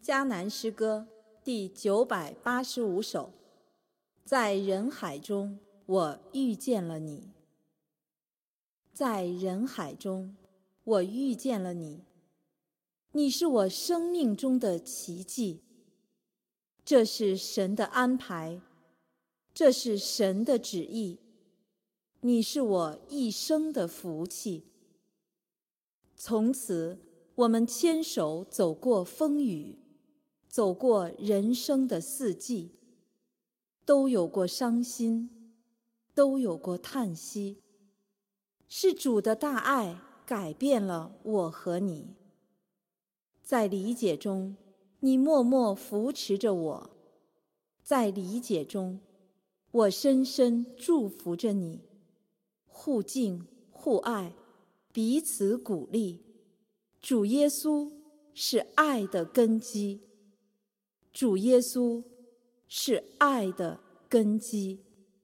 迦南诗歌第985首。在人海中，我遇见了你。在人海中，我遇见了你。你是我生命中的奇迹。这是神的安排，这是神的旨意。你是我一生的福气。从此，我们牵手走过风雨，走过人生的四季，都有过伤心，都有过叹息。是主的大爱改变了我和你。在理解中，你默默扶持着我；在理解中，我深深祝福着你。互敬互爱，彼此鼓励。主耶稣是爱的根基，主耶稣是爱的根基。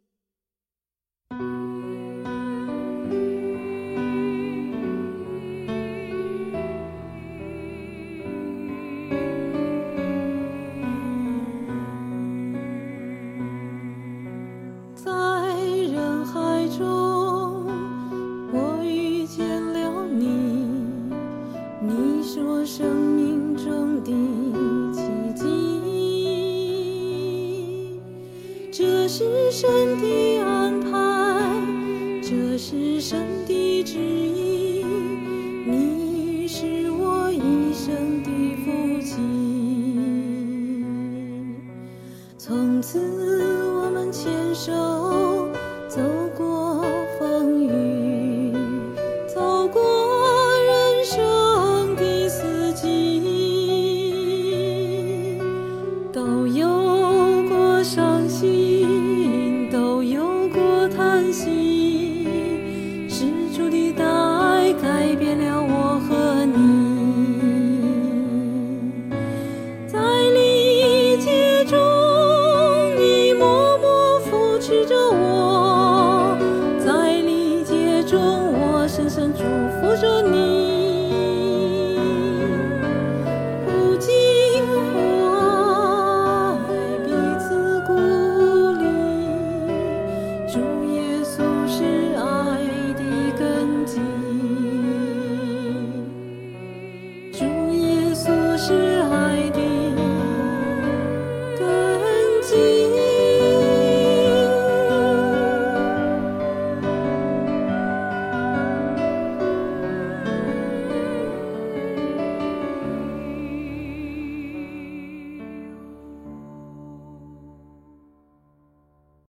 在人海中，我遇见了你，你是我生命中的奇迹。这是神的安排，这是神的旨意，你是我一生的福气。从此我们牵手